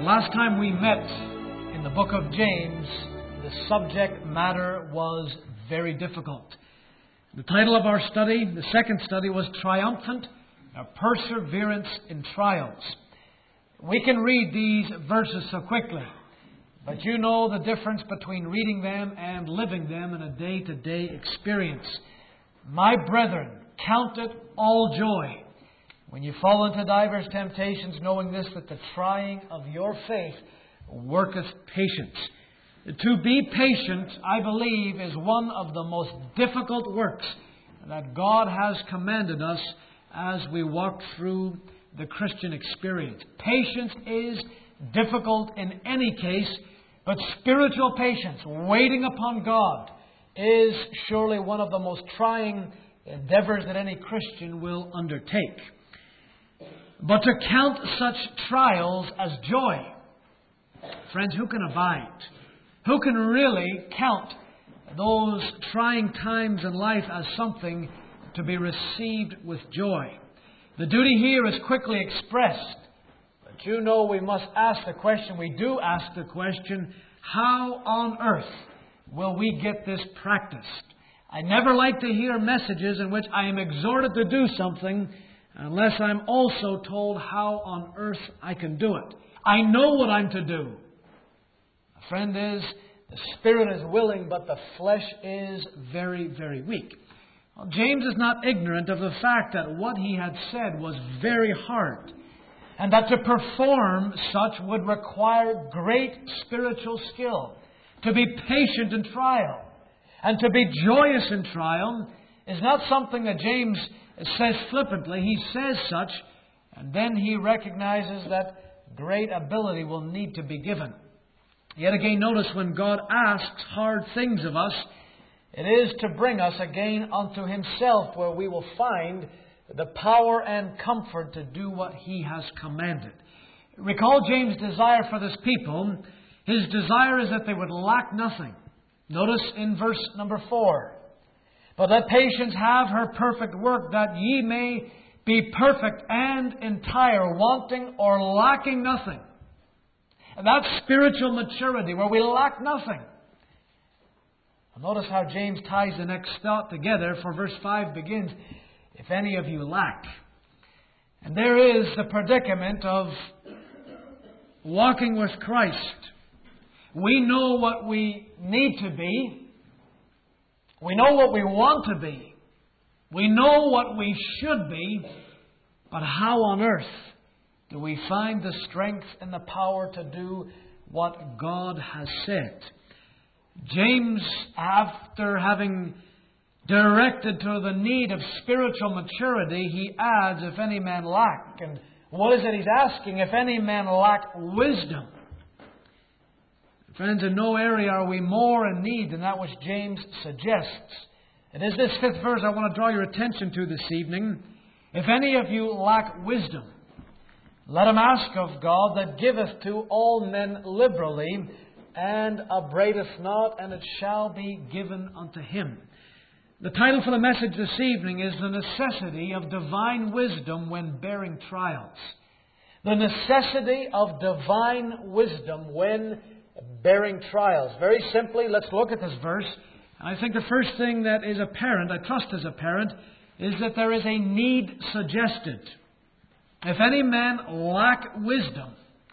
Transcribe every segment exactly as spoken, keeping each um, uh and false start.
last time we met in the book of James, the subject matter was very difficult. The title of our study, the second study, was Triumphant, a Perseverance in Trials. We can read these verses so quickly, but you know the difference between reading them and living them in a day-to-day experience. My brethren, count it all joy when you fall into divers temptations, knowing this, that the trying of your faith worketh patience. To be patient, I believe, is one of the most difficult works that God has commanded us as we walk through the Christian experience. Patience is difficult in any case, but spiritual patience, waiting upon God, is surely one of the most trying endeavors that any Christian will undertake. But to count such trials as joy, friends, who can abide? Who can really count those trying times in life as something to be received with joy? The duty here is quickly expressed. But you know we must ask the question, we do ask the question, how on earth will we get this practiced? I never like to hear messages in which I am exhorted to do something unless I'm also told how on earth I can do it. I know what I'm to do. A friend is, the spirit is willing, but the flesh is very, very weak. Well, James is not ignorant of the fact that what he had said was very hard, and that to perform such would require great spiritual skill. To be patient in trial and to be joyous in trial is not something that James says flippantly. He says such, and then he recognizes that great ability will need to be given. Yet again, notice when God asks hard things of us, it is to bring us again unto Himself, where we will find the power and comfort to do what He has commanded. Recall James' desire for this people. His desire is that they would lack nothing. Notice in verse number four, but let patience have her perfect work, that ye may be perfect and entire, wanting or lacking nothing. And that's spiritual maturity, where we lack nothing. Notice how James ties the next thought together, for verse five begins, if any of you lack. And there is the predicament of walking with Christ. We know what we need to be. We know what we want to be. We know what we should be. But how on earth do we find the strength and the power to do what God has said? James, after having directed to the need of spiritual maturity, he adds, if any man lack. And what is it he's asking? If any man lack wisdom. Friends, in no area are we more in need than that which James suggests. It is this fifth verse I want to draw your attention to this evening. If any of you lack wisdom, let him ask of God, that giveth to all men liberally, and upbraideth not, and it shall be given unto him. The title for the message this evening is The Necessity of Divine Wisdom When Bearing Trials. The necessity of divine wisdom when bearing trials. Very simply, let's look at this verse. And I think the first thing that is apparent, I trust is apparent, is that there is a need suggested. If any man lack wisdom.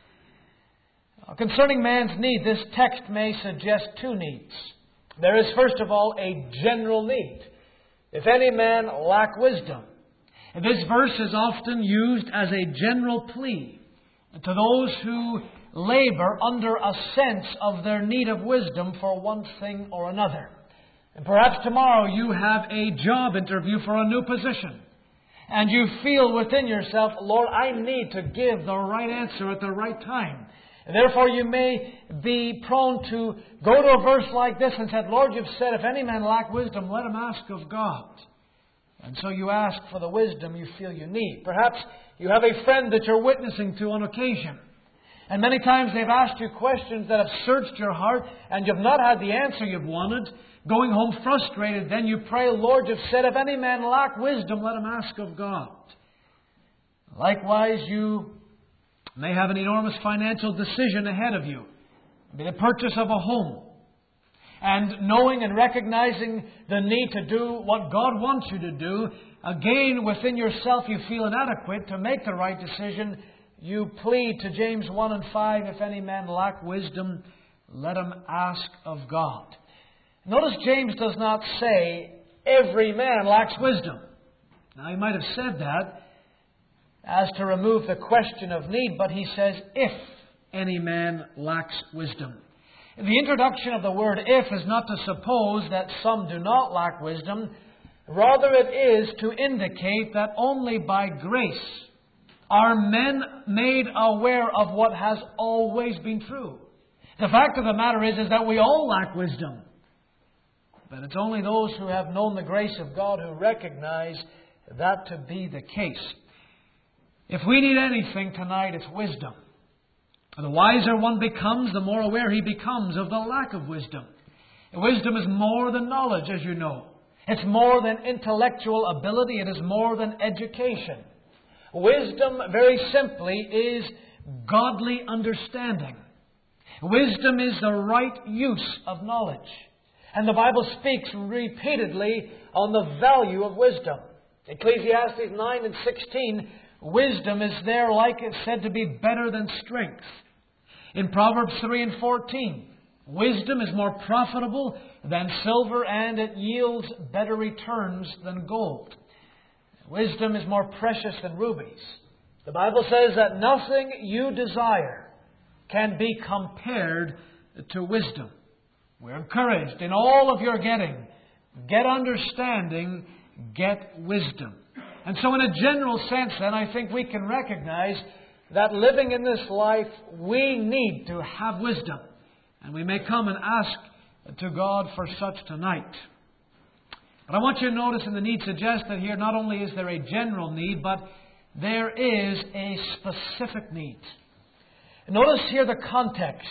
Concerning man's need, this text may suggest two needs. There is, first of all, a general need. If any man lack wisdom. And this verse is often used as a general plea to those who labor under a sense of their need of wisdom for one thing or another. And perhaps tomorrow you have a job interview for a new position. And you feel within yourself, Lord, I need to give the right answer at the right time. And therefore you may be prone to go to a verse like this and say, Lord, you've said, if any man lack wisdom, let him ask of God. And so you ask for the wisdom you feel you need. Perhaps you have a friend that you're witnessing to on occasion. And many times they've asked you questions that have searched your heart, and you've not had the answer you've wanted. Going home frustrated, then you pray, Lord, you've said, if any man lack wisdom, let him ask of God. Likewise, you You may have an enormous financial decision ahead of you. Maybe the purchase of a home. And knowing and recognizing the need to do what God wants you to do, again, within yourself you feel inadequate to make the right decision. You plead to James one and five, if any man lack wisdom, let him ask of God. Notice James does not say, every man lacks wisdom. Now, he might have said that as to remove the question of need, but he says, if any man lacks wisdom. The introduction of the word if is not to suppose that some do not lack wisdom. Rather, it is to indicate that only by grace are men made aware of what has always been true. The fact of the matter is, is that we all lack wisdom. But it's only those who have known the grace of God who recognize that to be the case. If we need anything tonight, it's wisdom. The wiser one becomes, the more aware he becomes of the lack of wisdom. Wisdom is more than knowledge, as you know. It's more than intellectual ability. It is more than education. Wisdom, very simply, is godly understanding. Wisdom is the right use of knowledge. And the Bible speaks repeatedly on the value of wisdom. Ecclesiastes nine and sixteen, wisdom is there, like it's said, to be better than strength. In Proverbs three and fourteen, wisdom is more profitable than silver, and it yields better returns than gold. Wisdom is more precious than rubies. The Bible says that nothing you desire can be compared to wisdom. We're encouraged in all of your getting. Get understanding, get wisdom. And so in a general sense, then, I think we can recognize that living in this life, we need to have wisdom. And we may come and ask to God for such tonight. But I want you to notice in the need suggested here, not only is there a general need, but there is a specific need. Notice here the context.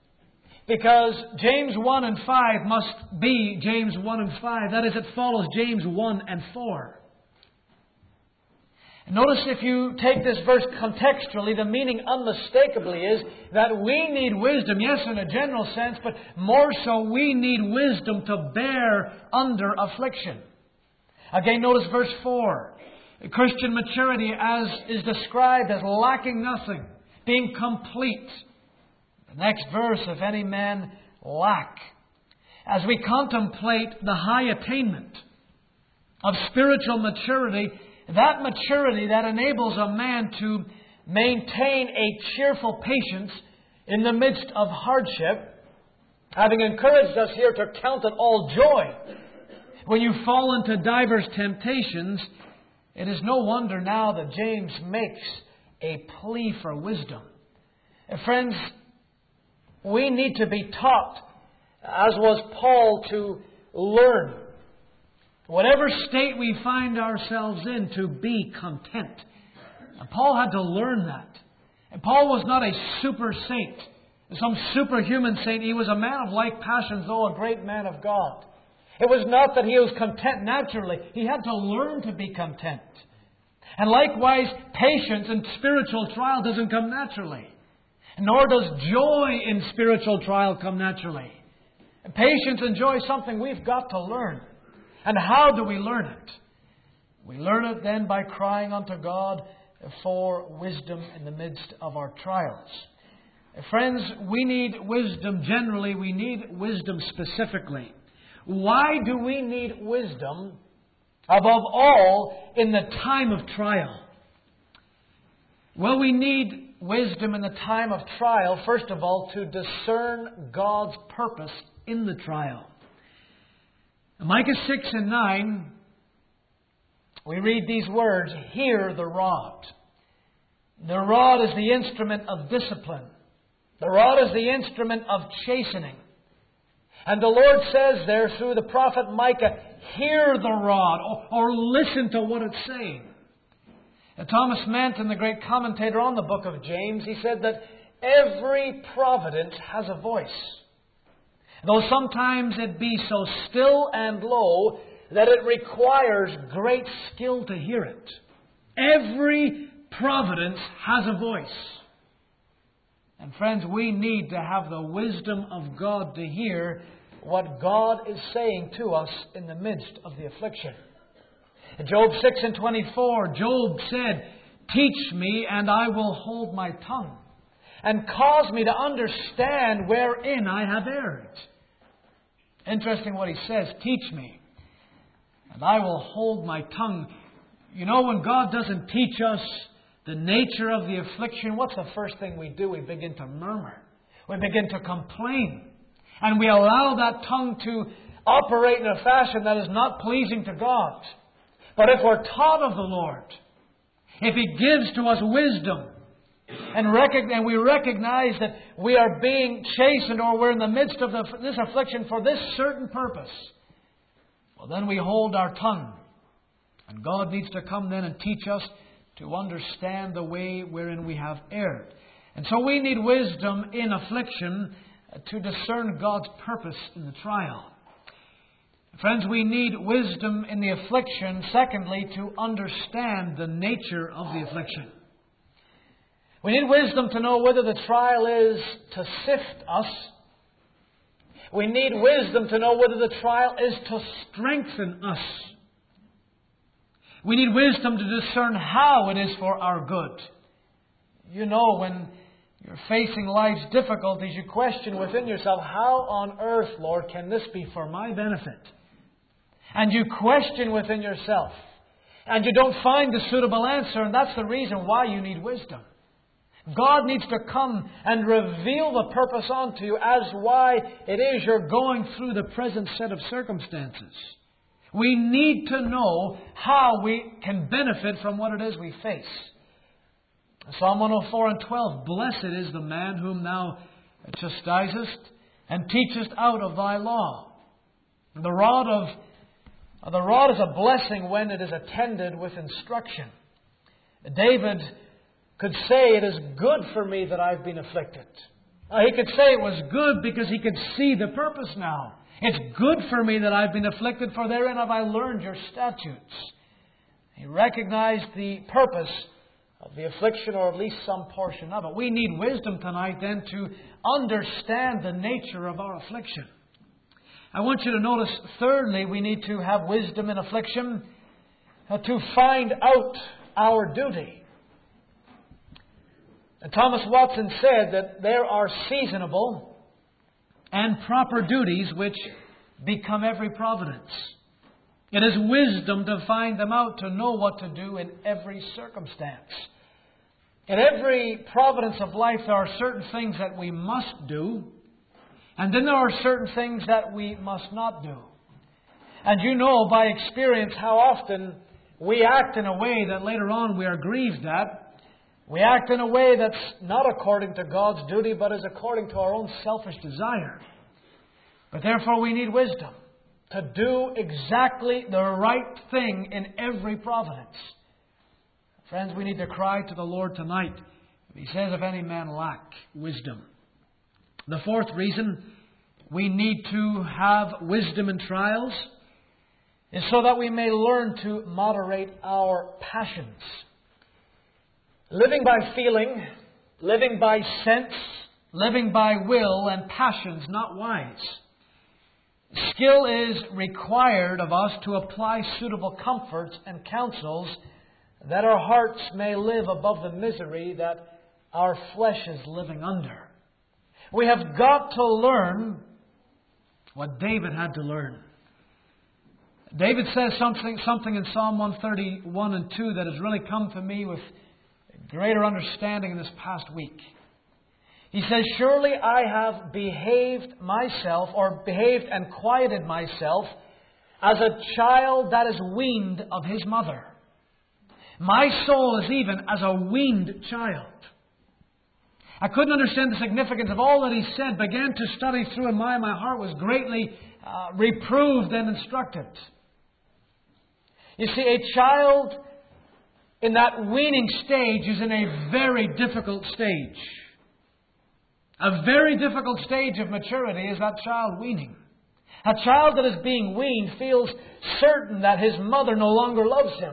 Because James one and five must be James one and five. That is, it follows James one and four. Notice if you take this verse contextually, the meaning unmistakably is that we need wisdom, yes, in a general sense, but more so we need wisdom to bear under affliction. Again, notice verse four. Christian maturity as is described as lacking nothing, being complete. The next verse, if any man lack. As we contemplate the high attainment of spiritual maturity, that maturity that enables a man to maintain a cheerful patience in the midst of hardship, having encouraged us here to count it all joy when you fall into divers temptations, it is no wonder now that James makes a plea for wisdom. And friends, we need to be taught, as was Paul, to learn, whatever state we find ourselves in, to be content. And Paul had to learn that. And Paul was not a super saint, some superhuman saint. He was a man of like passions, though a great man of God. It was not that he was content naturally. He had to learn to be content. And likewise, patience in spiritual trial doesn't come naturally. Nor does joy in spiritual trial come naturally. And patience and joy is something we've got to learn. And how do we learn it? We learn it then by crying unto God for wisdom in the midst of our trials. Friends, we need wisdom generally. We need wisdom specifically. Why do we need wisdom above all in the time of trial? Well, we need wisdom in the time of trial, first of all, to discern God's purpose in the trial. In Micah six and nine, we read these words, "Hear the rod." The rod is the instrument of discipline. The rod is the instrument of chastening. And the Lord says there through the prophet Micah, hear the rod, or, or listen to what it's saying. And Thomas Manton, the great commentator on the book of James, he said that every providence has a voice, though sometimes it be so still and low that it requires great skill to hear it. Every providence has a voice. And friends, we need to have the wisdom of God to hear what God is saying to us in the midst of the affliction. In Job six and twenty-four, Job said, "Teach me, and I will hold my tongue, and cause me to understand wherein I have erred." Interesting what he says, "Teach me, and I will hold my tongue." You know, when God doesn't teach us the nature of the affliction, what's the first thing we do? We begin to murmur. We begin to complain. And we allow that tongue to operate in a fashion that is not pleasing to God. But if we're taught of the Lord, if He gives to us wisdom, and, rec- and we recognize that we are being chastened or we're in the midst of the, this affliction for this certain purpose, well, then we hold our tongue. And God needs to come then and teach us to understand the way wherein we have erred. And so we need wisdom in affliction to discern God's purpose in the trial. Friends, we need wisdom in the affliction, secondly, to understand the nature of the affliction. We need wisdom to know whether the trial is to sift us. We need wisdom to know whether the trial is to strengthen us. We need wisdom to discern how it is for our good. You know, when you're facing life's difficulties, you question within yourself, how on earth, Lord, can this be for my benefit? And you question within yourself. And you don't find the suitable answer, and that's the reason why you need wisdom. God needs to come and reveal the purpose unto you as why it is you're going through the present set of circumstances. We need to know how we can benefit from what it is we face. Psalm one oh four and twelve, "Blessed is the man whom thou chastisest and teachest out of thy law." The rod of the rod is a blessing when it is attended with instruction. David could say, "It is good for me that I've been afflicted." Now, he could say it was good because he could see the purpose now. It's good for me that I've been afflicted, for therein have I learned your statutes. He recognized the purpose of the affliction, or at least some portion of it. We need wisdom tonight then to understand the nature of our affliction. I want you to notice, thirdly, we need to have wisdom in affliction uh, to find out our duty. And Thomas Watson said that there are seasonable and proper duties which become every providence. It is wisdom to find them out, to know what to do in every circumstance. In every providence of life, there are certain things that we must do, and then there are certain things that we must not do. And you know by experience how often we act in a way that later on we are grieved at. We act in a way that's not according to God's duty, but is according to our own selfish desire. But therefore we need wisdom to do exactly the right thing in every providence. Friends, we need to cry to the Lord tonight. He says, "If any man lack wisdom." The fourth reason we need to have wisdom in trials is so that we may learn to moderate our passions. Living by feeling, living by sense, living by will and passions, not wise. Skill is required of us to apply suitable comforts and counsels that our hearts may live above the misery that our flesh is living under. We have got to learn what David had to learn. David says something, something in Psalm one thirty-one and two that has really come to me with greater understanding in this past week. He says, "Surely I have behaved myself, or behaved and quieted myself, as a child that is weaned of his mother. My soul is even as a weaned child." I couldn't understand the significance of all that he said, began to study through, and my, my heart was greatly uh, reproved and instructed. You see, a child in that weaning stage is in a very difficult stage. A very difficult stage of maturity is that child weaning. A child that is being weaned feels certain that his mother no longer loves him,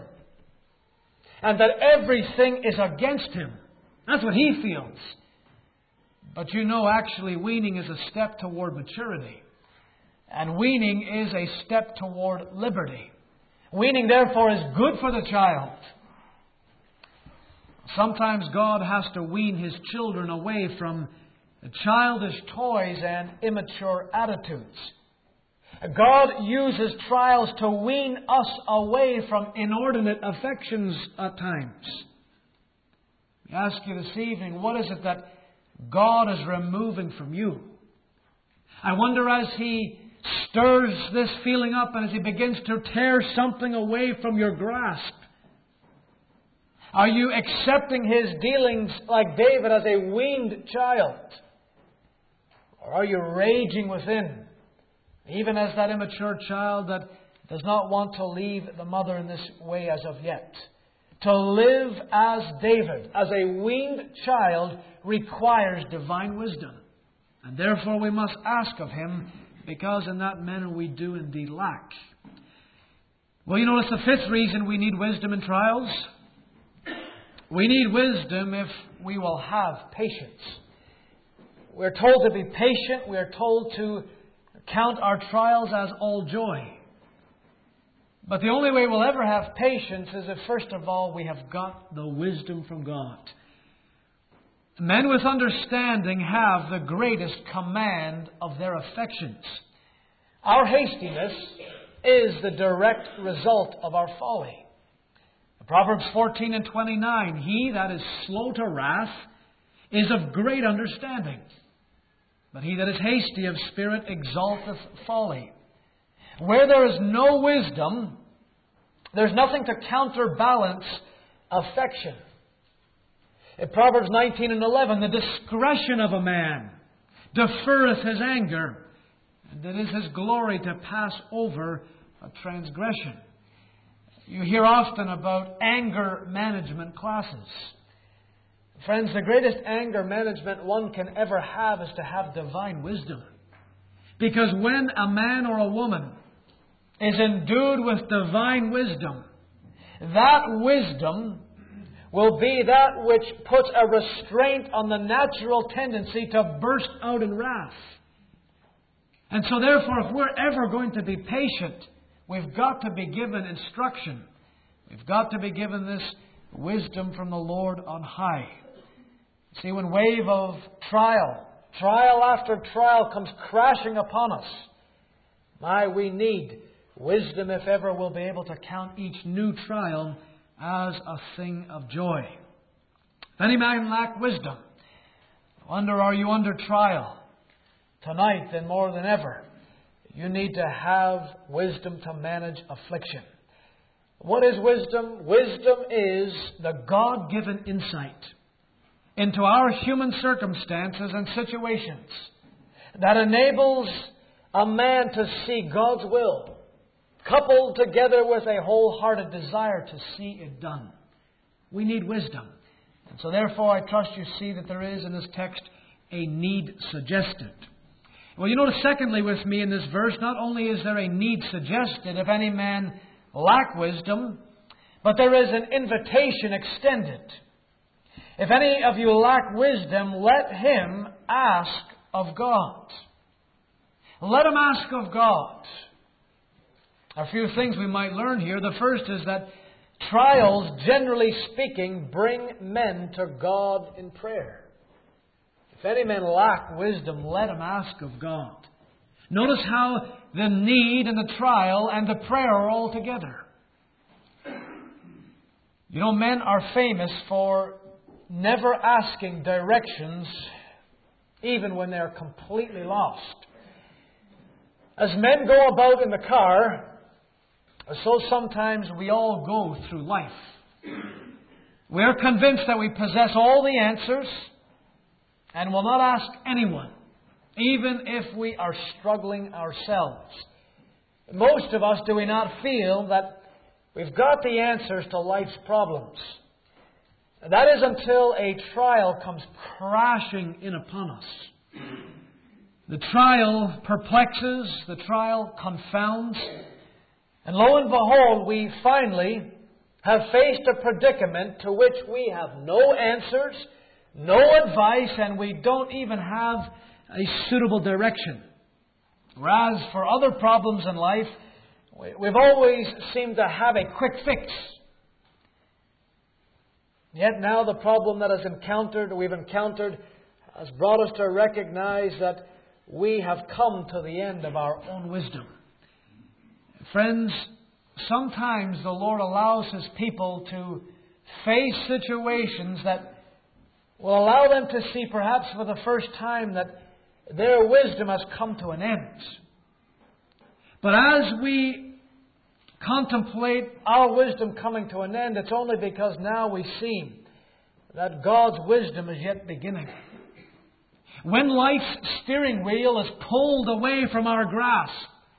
and that everything is against him. That's what he feels. But you know, actually, weaning is a step toward maturity. And weaning is a step toward liberty. Weaning, therefore, is good for the child. Sometimes God has to wean His children away from childish toys and immature attitudes. God uses trials to wean us away from inordinate affections at times. I ask you this evening, what is it that God is removing from you? I wonder, as He stirs this feeling up and as He begins to tear something away from your grasp, are you accepting His dealings like David as a weaned child? Or are you raging within, even as that immature child that does not want to leave the mother in this way as of yet? To live as David, as a weaned child, requires divine wisdom. And therefore we must ask of Him, because in that manner we do indeed lack. Well, you notice the fifth reason we need wisdom in trials. We need wisdom if we will have patience. We're told to be patient. We are told to count our trials as all joy. But the only way we'll ever have patience is if, first of all, we have got the wisdom from God. Men with understanding have the greatest command of their affections. Our hastiness is the direct result of our folly. Proverbs fourteen and twenty-nine, he that is slow to wrath is of great understanding, but he that is hasty of spirit exalteth folly. Where there is no wisdom, there's nothing to counterbalance affection. In Proverbs nineteen and eleven, the discretion of a man deferreth his anger, and it is his glory to pass over a transgression. You hear often about anger management classes. Friends, the greatest anger management one can ever have is to have divine wisdom. Because when a man or a woman is endued with divine wisdom, that wisdom will be that which puts a restraint on the natural tendency to burst out in wrath. And so therefore, if we're ever going to be patient, we've got to be given instruction. We've got to be given this wisdom from the Lord on high. See, when wave of trial, trial after trial comes crashing upon us, my, we need wisdom if ever we'll be able to count each new trial as a thing of joy. If any man lack wisdom, I wonder, are you under trial? Tonight, then more than ever, you need to have wisdom to manage affliction. What is wisdom? Wisdom is the God-given insight into our human circumstances and situations that enables a man to see God's will, coupled together with a wholehearted desire to see it done. We need wisdom. And so therefore, I trust you see that there is in this text a need suggested. Well, you notice secondly with me in this verse, not only is there a need suggested if any man lack wisdom, but there is an invitation extended. If any of you lack wisdom, let him ask of God. Let him ask of God. A few things we might learn here. The first is that trials, generally speaking, bring men to God in prayer. If any man lack wisdom, let him ask of God. Notice how the need and the trial and the prayer are all together. You know, men are famous for never asking directions even when they're completely lost. As men go about in the car, so sometimes we all go through life. We are convinced that we possess all the answers and will not ask anyone, even if we are struggling ourselves. Most of us, do we not feel that we've got the answers to life's problems? That is until a trial comes crashing in upon us. The trial perplexes, the trial confounds, and lo and behold, we finally have faced a predicament to which we have no answers, no advice, and we don't even have a suitable direction. Whereas for other problems in life, we've always seemed to have a quick fix. Yet now the problem that has encountered, we've encountered has brought us to recognize that we have come to the end of our own wisdom. Friends, sometimes the Lord allows His people to face situations that will allow them to see perhaps for the first time that their wisdom has come to an end. But as we contemplate our wisdom coming to an end, it's only because now we see that God's wisdom is yet beginning. When life's steering wheel is pulled away from our grasp,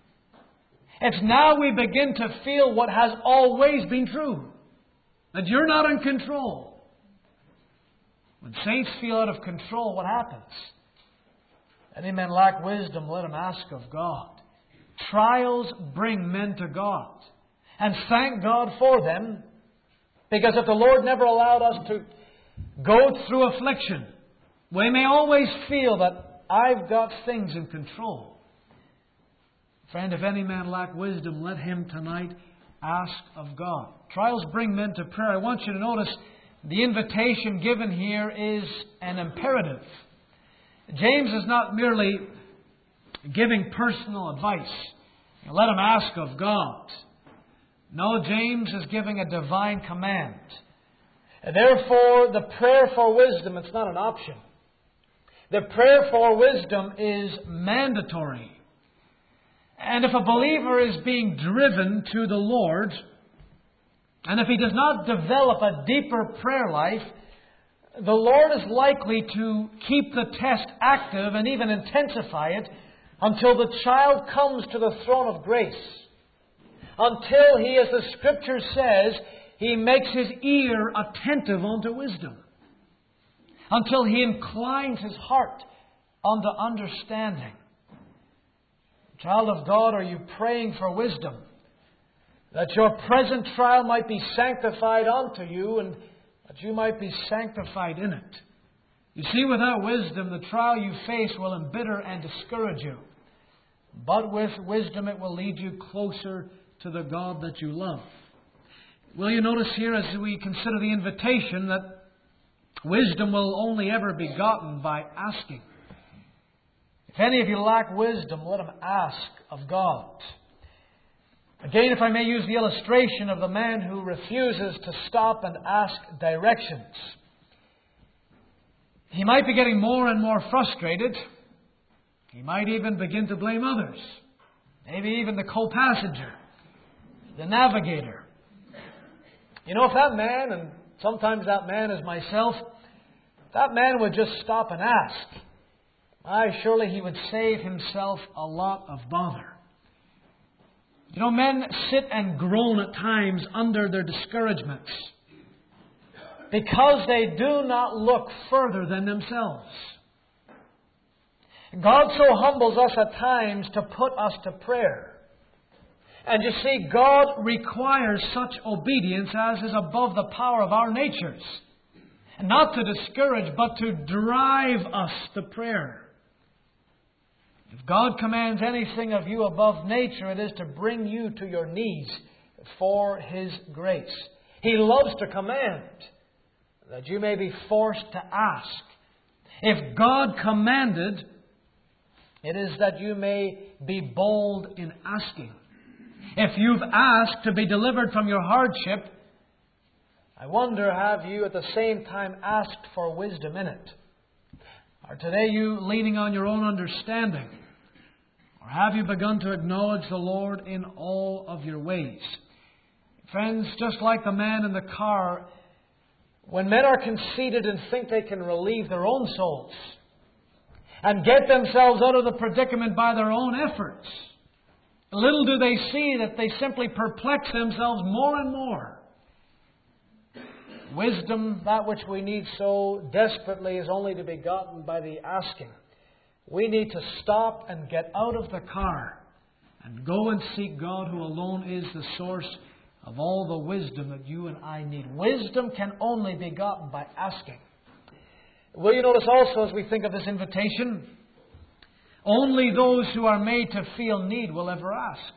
it's now we begin to feel what has always been true, that you're not in control. When saints feel out of control, what happens? Any men lack wisdom, let him ask of God. Trials bring men to God. And thank God for them, because if the Lord never allowed us to go through affliction, we may always feel that I've got things in control. Friend, if any man lack wisdom, let him tonight ask of God. Trials bring men to prayer. I want you to notice the invitation given here is an imperative. James is not merely giving personal advice. Let him ask of God. No, James is giving a divine command. Therefore, the prayer for wisdom, it's not an option. The prayer for wisdom is mandatory. And if a believer is being driven to the Lord, and if he does not develop a deeper prayer life, the Lord is likely to keep the test active and even intensify it until the child comes to the throne of grace. Until he, as the Scripture says, he makes his ear attentive unto wisdom. Until he inclines his heart unto understanding. Child of God, are you praying for wisdom? That your present trial might be sanctified unto you, and that you might be sanctified in it. You see, without wisdom, the trial you face will embitter and discourage you. But with wisdom, it will lead you closer to the God that you love. Will you notice here, as we consider the invitation, that wisdom will only ever be gotten by asking. If any of you lack wisdom, let him ask of God. Again, if I may use the illustration of the man who refuses to stop and ask directions. He might be getting more and more frustrated. He might even begin to blame others. Maybe even the co-passenger, the navigator. You know, if that man, and sometimes that man is myself, if that man would just stop and ask, why, surely he would save himself a lot of bother. You know, men sit and groan at times under their discouragements because they do not look further than themselves. God so humbles us at times to put us to prayer. And you see, God requires such obedience as is above the power of our natures. Not to discourage, but to drive us to prayer. If God commands anything of you above nature, it is to bring you to your knees for His grace. He loves to command, that you may be forced to ask. If God commanded, it is that you may be bold in asking. If you've asked to be delivered from your hardship, I wonder, have you at the same time asked for wisdom in it? Are today you leaning on your own understanding? Or have you begun to acknowledge the Lord in all of your ways? Friends, just like the man in the car, when men are conceited and think they can relieve their own souls and get themselves out of the predicament by their own efforts, little do they see that they simply perplex themselves more and more. Wisdom, that which we need so desperately, is only to be gotten by the asking. We need to stop and get out of the car and go and seek God, who alone is the source of all the wisdom that you and I need. Wisdom can only be gotten by asking. Will you notice also as we think of this invitation, only those who are made to feel need will ever ask.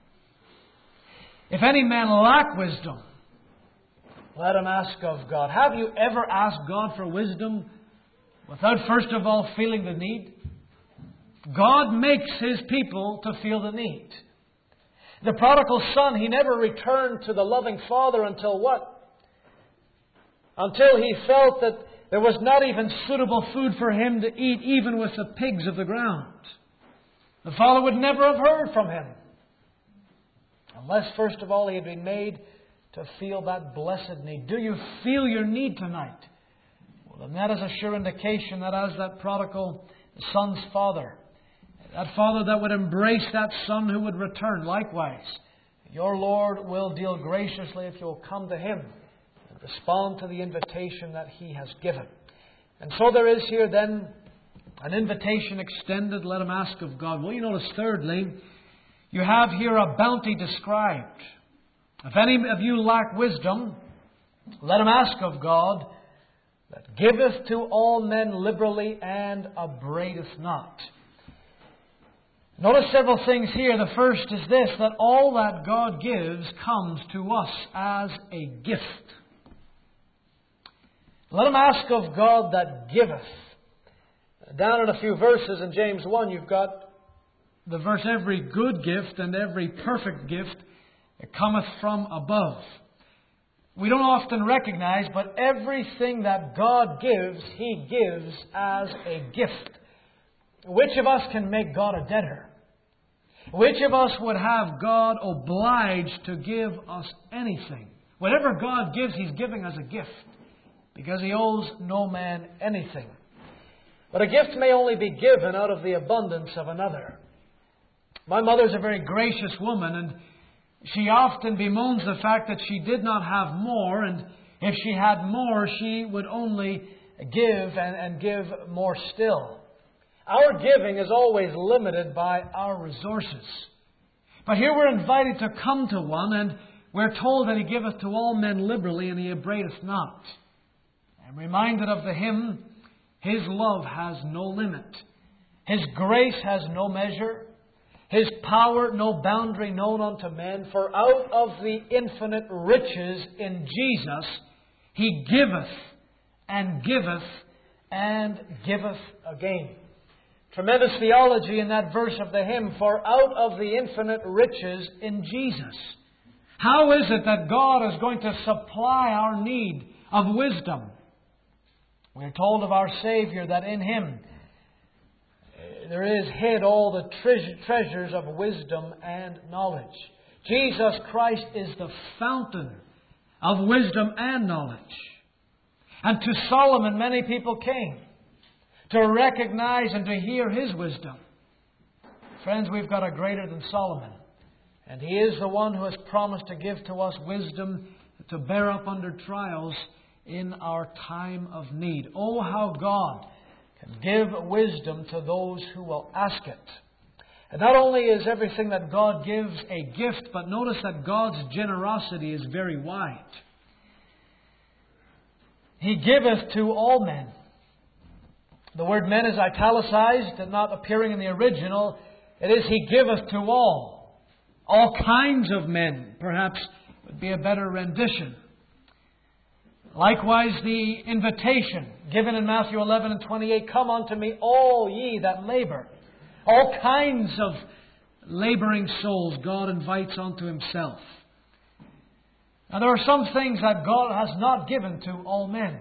If any man lack wisdom, let him ask of God. Have you ever asked God for wisdom without first of all feeling the need? God makes His people to feel the need. The prodigal son, he never returned to the loving Father until what? Until he felt that there was not even suitable food for him to eat, even with the pigs of the ground. The Father would never have heard from him unless first of all he had been made to feel that blessed need. Do you feel your need tonight? Well, then that is a sure indication that as that prodigal son's father, that father that would embrace that son who would return, likewise, your Lord will deal graciously if you'll come to Him and respond to the invitation that He has given. And so there is here then an invitation extended, let him ask of God. Well, you notice thirdly, you have here a bounty described. If any of you lack wisdom, let him ask of God, that giveth to all men liberally and upbraideth not. Notice several things here. The first is this, that all that God gives comes to us as a gift. Let him ask of God that giveth. Down in a few verses in James one, you've got the verse, every good gift and every perfect gift cometh from above. We don't often recognize, but everything that God gives, He gives as a gift. Which of us can make God a debtor? Which of us would have God obliged to give us anything? Whatever God gives, He's giving as a gift, because He owes no man anything. But a gift may only be given out of the abundance of another. My mother's a very gracious woman, and she often bemoans the fact that she did not have more, and if she had more, she would only give and, and give more still. Our giving is always limited by our resources. But here we're invited to come to One, and we're told that He giveth to all men liberally, and He upbraideth not. I'm reminded of the hymn, His love has no limit. His grace has no measure. His power no boundary known unto men. For out of the infinite riches in Jesus, He giveth and giveth and giveth again. Tremendous theology in that verse of the hymn. For out of the infinite riches in Jesus. How is it that God is going to supply our need of wisdom? We are told of our Savior that in Him there is hid all the treasure, treasures of wisdom and knowledge. Jesus Christ is the fountain of wisdom and knowledge. And to Solomon many people came to recognize and to hear his wisdom. Friends, we've got a greater than Solomon. And He is the one who has promised to give to us wisdom to bear up under trials in our time of need. Oh, how God can give wisdom to those who will ask it. And not only is everything that God gives a gift, but notice that God's generosity is very wide. He giveth to all men. The word men is italicized and not appearing in the original. It is He giveth to all. All kinds of men, perhaps, would be a better rendition. Likewise, the invitation given in Matthew eleven and twenty-eight, come unto me, all ye that labor. All kinds of laboring souls God invites unto Himself. Now, there are some things that God has not given to all men.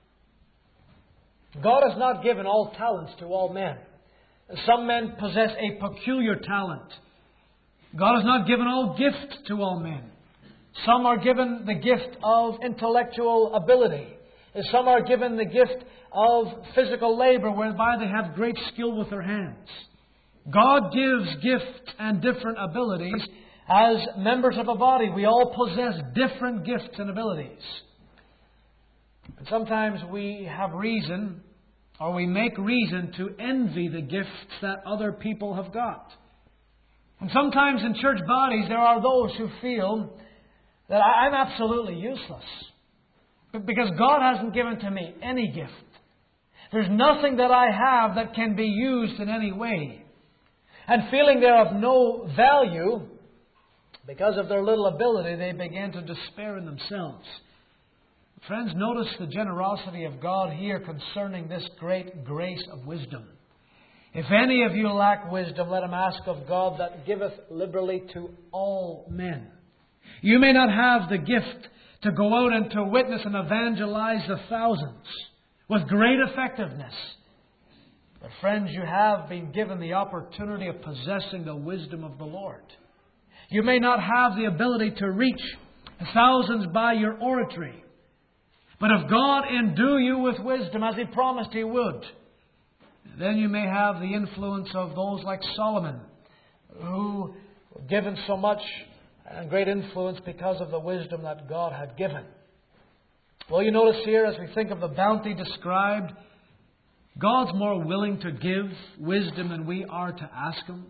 God has not given all talents to all men. Some men possess a peculiar talent. God has not given all gifts to all men. Some are given the gift of intellectual ability. Some are given the gift of physical labor, whereby they have great skill with their hands. God gives gifts and different abilities. As members of a body, we all possess different gifts and abilities. And sometimes we have reason, or we make reason to envy the gifts that other people have got. And sometimes in church bodies there are those who feel that I'm absolutely useless because God hasn't given to me any gift. There's nothing that I have that can be used in any way. And feeling they're of no value, because of their little ability, they begin to despair in themselves. Friends, notice the generosity of God here concerning this great grace of wisdom. If any of you lack wisdom, let him ask of God that giveth liberally to all men. You may not have the gift to go out and to witness and evangelize the thousands with great effectiveness. But friends, you have been given the opportunity of possessing the wisdom of the Lord. You may not have the ability to reach thousands by your oratory. But if God endue you with wisdom, as He promised He would, then you may have the influence of those like Solomon, who were given so much and great influence because of the wisdom that God had given. Well, you notice here, as we think of the bounty described, God's more willing to give wisdom than we are to ask Him.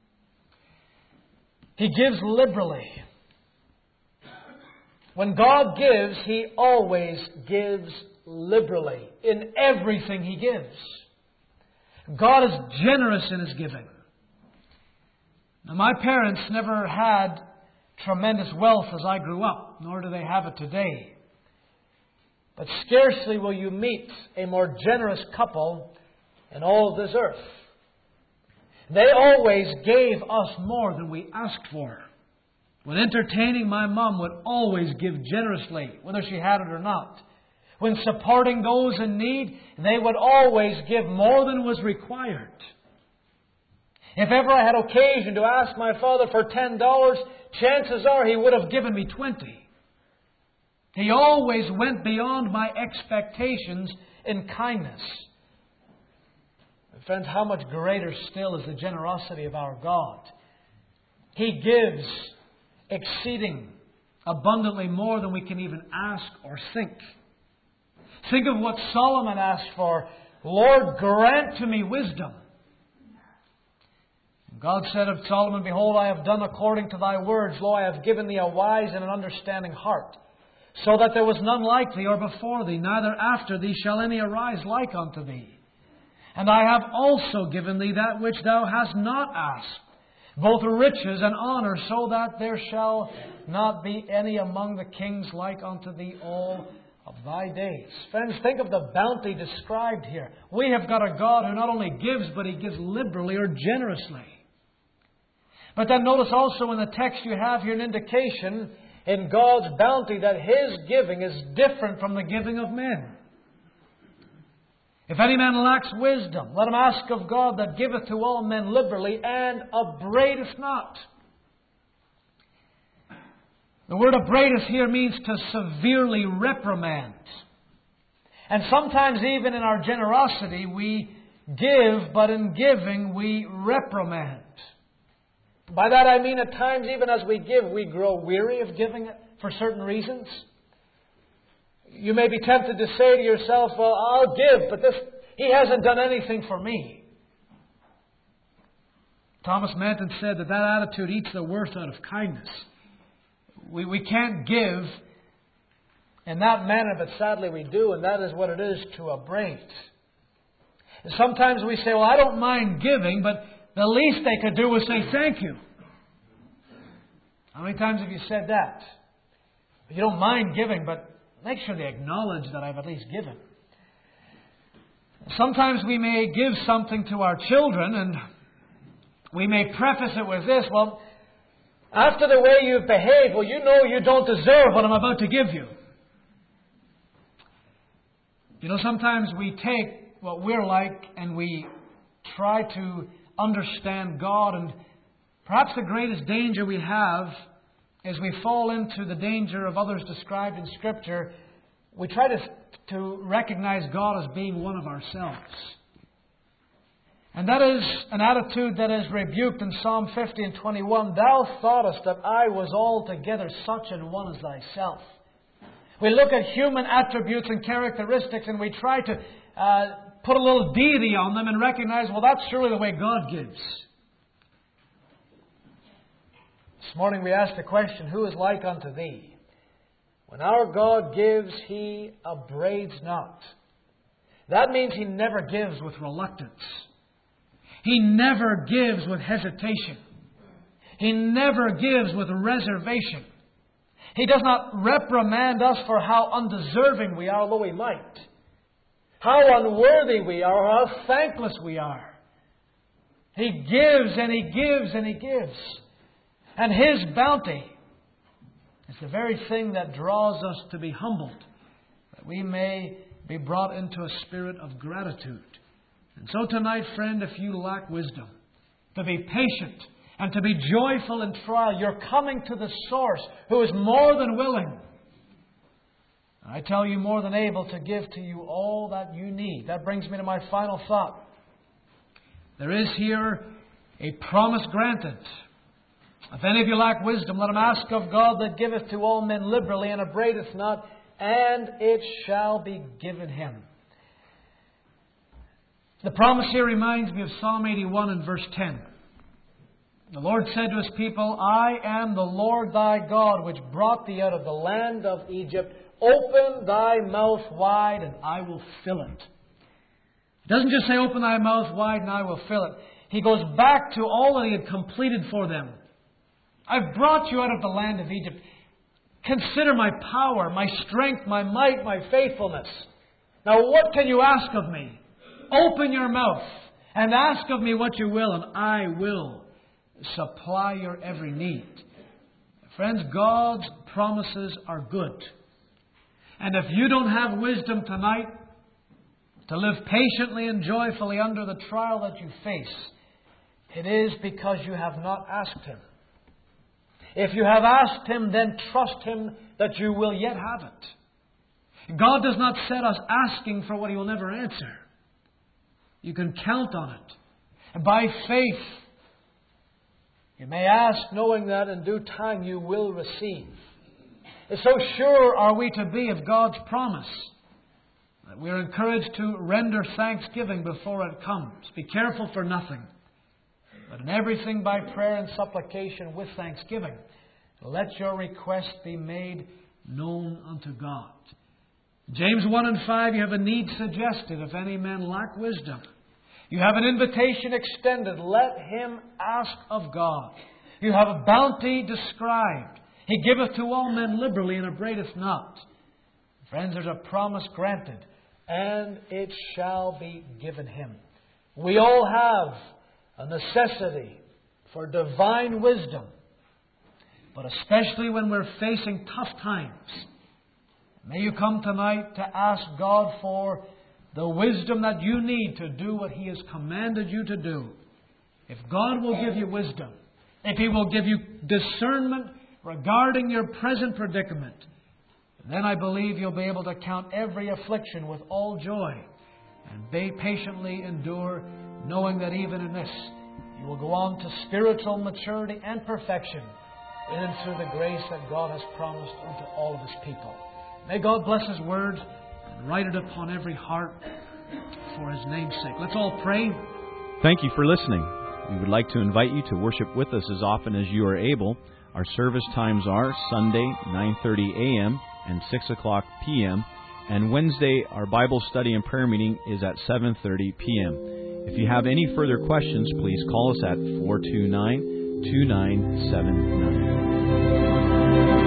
He gives liberally. When God gives, He always gives liberally in everything He gives. God is generous in His giving. Now, my parents never had tremendous wealth as I grew up, nor do they have it today. But scarcely will you meet a more generous couple in all of this earth. They always gave us more than we asked for. When entertaining, my mom would always give generously, whether she had it or not. When supporting those in need, they would always give more than was required. If ever I had occasion to ask my father for ten dollars, chances are he would have given me twenty. He always went beyond my expectations in kindness. And friends, how much greater still is the generosity of our God. He gives exceeding abundantly more than we can even ask or think. Think of what Solomon asked for. Lord, grant to me wisdom. God said of Solomon, Behold, I have done according to thy words. Lo, I have given thee a wise and an understanding heart, so that there was none like thee or before thee, neither after thee shall any arise like unto thee. And I have also given thee that which thou hast not asked, both riches and honor, so that there shall not be any among the kings like unto thee all of thy days. Friends, think of the bounty described here. We have got a God who not only gives, but He gives liberally or generously. But then notice also in the text you have here an indication in God's bounty that His giving is different from the giving of men. If any man lacks wisdom, let him ask of God that giveth to all men liberally and upbraideth not. The word upbraideth here means to severely reprimand. And sometimes even in our generosity we give, but in giving we reprimand. By that I mean at times even as we give, we grow weary of giving it for certain reasons. You may be tempted to say to yourself, well, I'll give, but this He hasn't done anything for me. Thomas Manton said that that attitude eats the worth out of kindness. We, we can't give in that manner, but sadly we do, and that is what it is to upbraid. And sometimes we say, well, I don't mind giving, but the least they could do was say thank you. How many times have you said that? You don't mind giving, but make sure they acknowledge that I've at least given. Sometimes we may give something to our children and we may preface it with this, well, after the way you've behaved, well, you know you don't deserve what I'm about to give you. You know, sometimes we take what we're like and we try to understand God, and perhaps the greatest danger we have is we fall into the danger of others described in Scripture. We try to, to recognize God as being one of ourselves. And that is an attitude that is rebuked in Psalm fifty and twenty-one. Thou thoughtest that I was altogether such an one as thyself. We look at human attributes and characteristics and we try to uh, put a little deity on them and recognize, well, that's surely the way God gives. This morning we asked the question, who is like unto thee? When our God gives, He upbraids not. That means He never gives with reluctance. He never gives with hesitation. He never gives with reservation. He does not reprimand us for how undeserving we are, although He might. How unworthy we are, or how thankless we are. He gives and He gives and He gives. And His bounty is the very thing that draws us to be humbled, that we may be brought into a spirit of gratitude. And so tonight, friend, if you lack wisdom, to be patient and to be joyful in trial, you're coming to the source who is more than willing. I tell you, more than able to give to you all that you need. That brings me to my final thought. There is here a promise granted. If any of you lack wisdom, let him ask of God that giveth to all men liberally and upbraideth not, and it shall be given him. The promise here reminds me of Psalm eighty-one and verse ten. The Lord said to His people, I am the Lord thy God, which brought thee out of the land of Egypt. Open thy mouth wide, and I will fill it. It doesn't just say, open thy mouth wide, and I will fill it. He goes back to all that He had completed for them. I've brought you out of the land of Egypt. Consider my power, my strength, my might, my faithfulness. Now what can you ask of me? Open your mouth and ask of me what you will, and I will supply your every need. Friends, God's promises are good. And if you don't have wisdom tonight to live patiently and joyfully under the trial that you face, it is because you have not asked Him. If you have asked Him, then trust Him that you will yet have it. God does not set us asking for what He will never answer. You can count on it. And by faith, you may ask knowing that in due time you will receive. So sure are we to be of God's promise that we are encouraged to render thanksgiving before it comes. Be careful for nothing, but in everything by prayer and supplication with thanksgiving, let your request be made known unto God. James one and five, you have a need suggested if any man lack wisdom. You have an invitation extended. Let him ask of God. You have a bounty described. He giveth to all men liberally and upbraideth not. Friends, there's a promise granted, and it shall be given him. We all have a necessity for divine wisdom, but especially when we're facing tough times. May you come tonight to ask God for the wisdom that you need to do what He has commanded you to do. If God will give you wisdom, if He will give you discernment regarding your present predicament, then I believe you'll be able to count every affliction with all joy and be patiently endure, knowing that even in this you will go on to spiritual maturity and perfection in and through the grace that God has promised unto all of His people. May God bless His Word and write it upon every heart for His name's sake. Let's all pray. Thank you for listening. We would like to invite you to worship with us as often as you are able. Our service times are Sunday, nine thirty a.m. and six o'clock p.m. And Wednesday, our Bible study and prayer meeting is at seven thirty p.m. If you have any further questions, please call us at four two nine, two nine seven nine.